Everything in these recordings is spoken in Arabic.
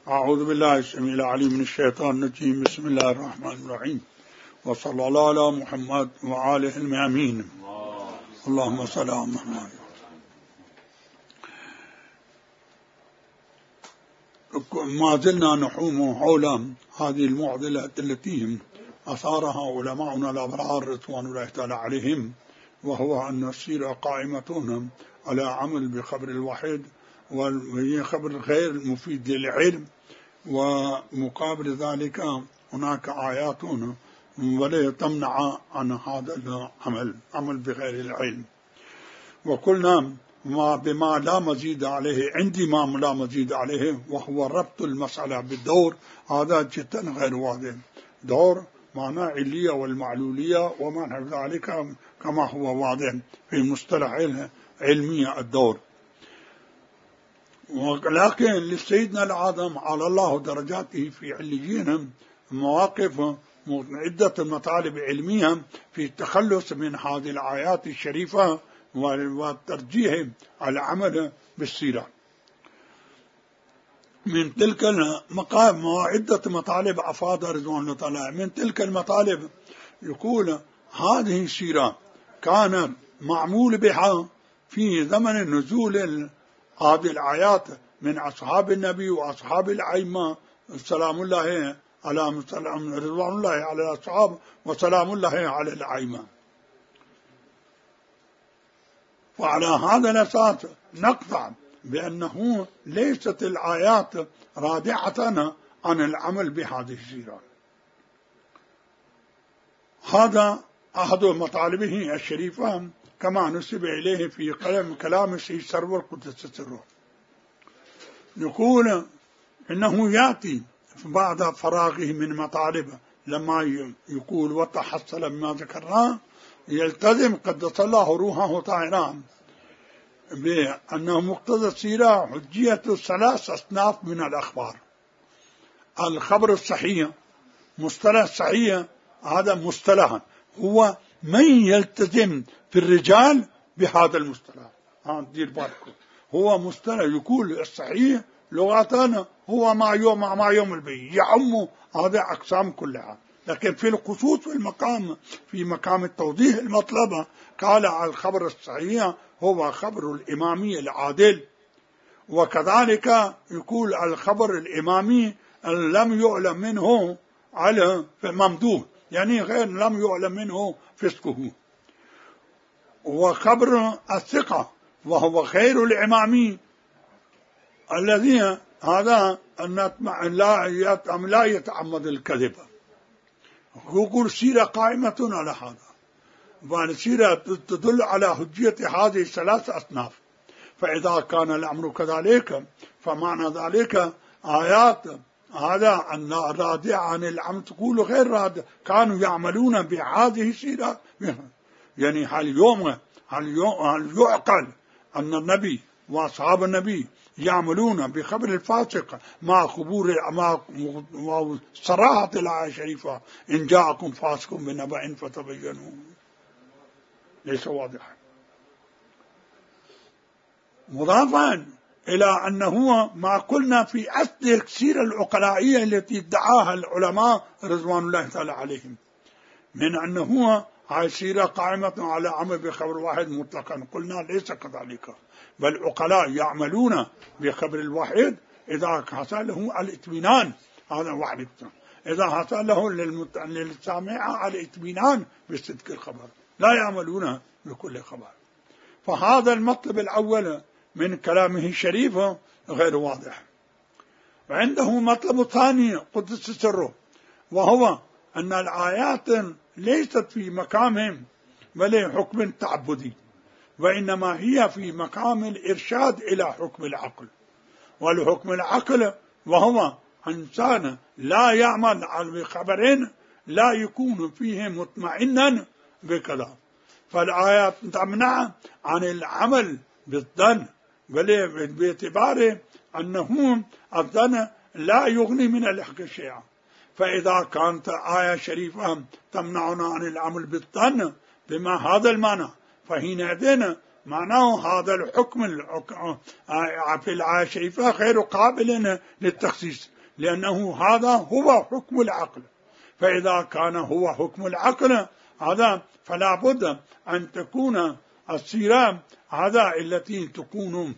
أعوذ بالله السميع العليم من الشيطان الرجيم. بسم الله الرحمن الرحيم، وصلى الله على محمد وآله الميامين. اللهم صل على محمد. ما زلنا نحوم حول هذه المعضلة التي أثارها علماؤنا الأبرار رضوان الله تعالى عليهم، وهو أن السيرة قائمة على عمل بخبر الوحيد، وهي خبر غير مفيد للعلم، ومقابل ذلك هناك آيات ولا تمنع عن هذا العمل بغير العلم. وقلنا بما لا مزيد عليه، عندي ما لا مزيد عليه، وهو ربط المسألة بالدور. هذا جدا غير واضح. دور معنى علية والمعلولية وما نحو ذلك كما هو واضح في مصطلح علمية الدور. ولكن لسيدنا العظم على الله درجاته في عليين مواقف عدة مطالب علمية في التخلص من هذه الآيات الشريفة والترجيح على العمل بالسيرة. من تلك المقام عدة مطالب أفاد رضوان الله تعالى. من تلك المطالب يقول هذه السيرة كان معمول بها في زمن نزول هذه الآيات من أصحاب النبي وأصحاب الأئمة سلام الله على رضوان الله على الأصحاب وسلام الله على الأئمة. وعلى هذا الأساس نقطع بأنه ليست الآيات رادعة عن العمل بهذه السيرة. هذا أحد مطالبه الشريفة كما نسب إليه في كلام السيد سرور القدس سره. يقول إنه يأتي بعد فراغه من مطالبه لما يقول وتحصل مما ذكرناه يلتزم قدس الله روحه طاهرا بأنه مقتضى السيرة حجية 3 أصناف من الأخبار. الخبر الصحيح، مصطلح صحيح، هذا مصطلح هو من يلتزم في الرجال بهذا المصطلح. دير بالكم، هو مصطلح يقول الصحيح لغتنا هو ما يوم البي يعم هذا أقسام كلها، لكن في الخصوص في مقام التوضيح المطلبة قال الخبر الصحيح هو خبر الإمامي العادل. وكذلك يقول الخبر الإمامي لم يعلم منه على ممدوح، يعني غير لم يعلم منه فسقه. وخبر الثقة وهو خير الإمامي الذي هذا لا يتعمد الكذب. يقول سيرة قائمة على هذا، والسيرة تدل على حجية هذه 3 أصناف. فإذا كان الأمر كذلك فمعنى ذلك آيات هذا أن رادع عن العمل تقول غير رادع كانوا يعملون بهذه السيرة. يعني هل يعقل أن النبي وأصحاب النبي يعملون بخبر الفاسق مع صراحة الآية الشريفة إن جاءكم فاسق بنبأ فتبينوا؟ ليس واضحا. مضافا إلى أنه ما قلنا في أصل السيرة العقلائية التي ادعاها العلماء رضوان الله تعالى عليهم من أنه هاي السيرة قائمة على عمل بخبر واحد مطلقا، قلنا ليس كذلك، بل عقلاء يعملون بخبر الواحد إذا حصل له الاطمئنان. هذا واحد. إذا حصل له للسامع الاطمئنان بصدق الخبر، لا يعملون بكل خبر. فهذا المطلب الأول من كلامه الشريف غير واضح. وعنده مطلب ثاني قدس سره، وهو أن الآيات ليست في مقام بل حكم تعبدي، وإنما هي في مقام الإرشاد إلى حكم العقل. والحكم العقل وهو إنسان لا يعمل بخبرين لا يكون فيه مطمئنا بكذا، فالآيات تمنع عن العمل بالظن، بل باعتبار أنه الظن لا يغني من الحق شيئا. فإذا كانت آية شريفة تمنعنا عن العمل بالظن بما هذا المعنى، فحينئذ معناه هذا الحكم في الآية الشريفة غير قابل للتخصيص، لأنه هذا هو حكم العقل. فإذا كان هو حكم العقل هذا فلا بد أن تكون السيرة هذا التي تكون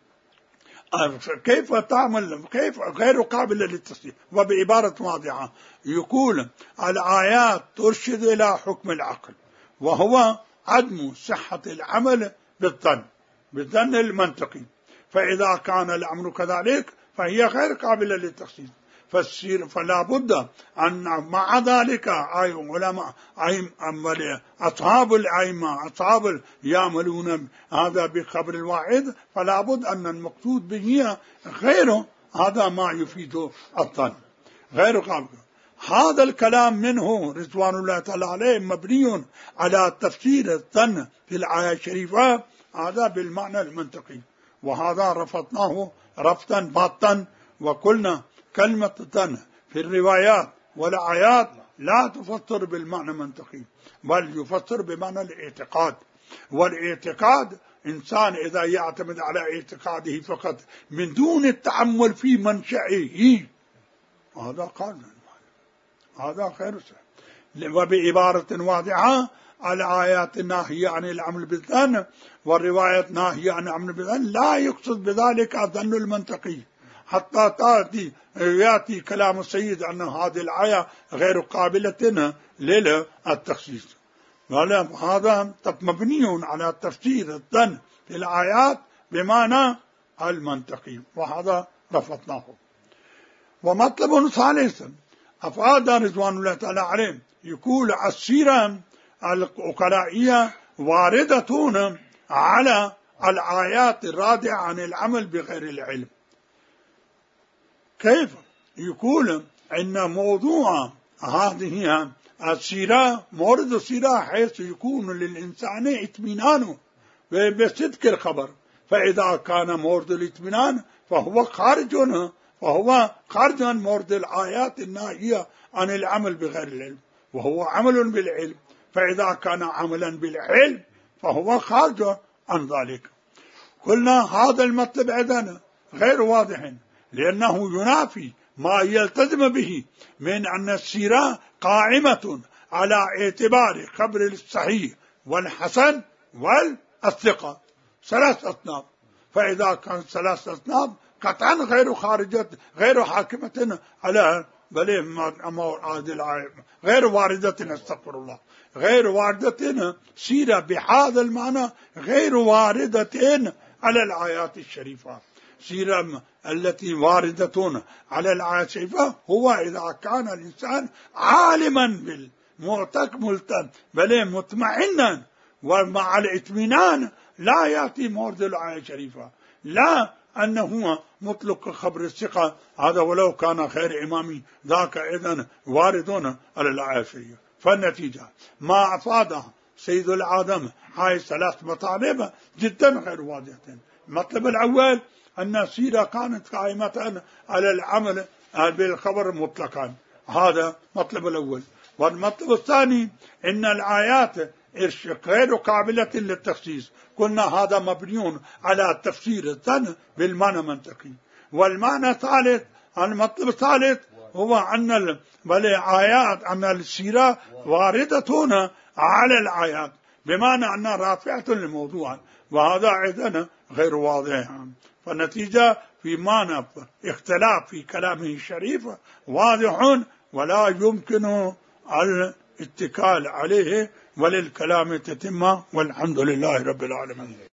كيف تعمل، كيف غير قابلة للتصديق. وبعبارة واضحة يقول الآيات ترشد إلى حكم العقل، وهو عدم صحة العمل بالظن المنطقي. فإذا كان الأمر كذلك فهي غير قابلة للتصديق. فلا بد أن مع ذلك علماء أصحاب الأئمة أصحاب يعملون هذا بخبر الواحد، فلا بد أن المقصود به غير هذا ما يفيد الظن غير قابل. هذا الكلام منه رضوان الله تعالى عليه مبني على تفسير الظن في الآية الشريفة هذا بالمعنى المنطقي، وهذا رفضناه رفضا باطا. وقلنا كلمة الظن في الروايات والآيات لا تفسر بالمعنى المنطقي، بل يفسر بمعنى الاعتقاد. والاعتقاد إنسان إذا يعتمد على اعتقاده فقط من دون التأمل في منشأه هذا قال هذا خير سهل. وبعبارة واضحة الآيات الناهية عن العمل بالظن والروايات ناهية عن العمل بالظن لا يقصد بذلك الظن المنطقي، حتى يأتي كلام السيد أن هذه الآية غير قابلة للتخصيص. هذا مبني على تفسير الظن في الآيات بمعنى المنطقي، وهذا رفضناه. ومطلب ثالث أفاد رضوان الله تعالى عليه يقول السيرة العقلائية واردة على الآيات الرادعة عن العمل بغير العلم. كيف؟ يقول إن موضوع هذه السيرة مورد السيرة حيث يكون للإنسان اطمئنان بصدق الخبر، فإذا كان مورد الاطمئنان فهو خارج عن مورد الآيات الناهية عن العمل بغير العلم، وهو عمل بالعلم. فإذا كان عملا بالعلم فهو خارج عن ذلك. قلنا هذا المطلب أيضا غير واضح، لأنه ينافي ما يلتزم به من أن السيرة قائمة على اعتبار خبر الصحيح والحسن والثقة، ثلاث أصناف. فإذا كان ثلاث أصناف قطعا غير حاكمة على غير واردة، استغفر الله، غير واردة سيرة بهذا المعنى، غير واردة على الآيات الشريفة. سيرة التي واردة على الآيات الشريفة هو إذا كان الإنسان عالما مطمئنا ومع الاطمئنان لا يأتي مورد الآية الشريفة، لا أنه مطلق خبر الثقة هذا ولو كان غير إمامي ذاك إذن واردون على الآية الشريفة. فالنتيجة ما أفادها سيد العالم هاي ثلاث مطالب جدا غير واضحة. المطلب الأول أن السيرة كانت قائمة على العمل بالخبر مطلقا، هذا مطلب الأول. والمطلب الثاني أن الآيات غير قابلة للتخصيص، قلنا هذا مبني على تفسير الظن بالمعنى المنطقي. والمعنى الثالث، المطلب الثالث هو أن الآيات أن السيرة واردة على الآيات بمعنى أنها رافعة للموضوع، وهذا أيضا غير واضح. فالنتيجة في معنى اختلاف في كلامه الشريف واضح ولا يمكن الاتكال عليه وللكلام تتمة، والحمد لله رب العالمين.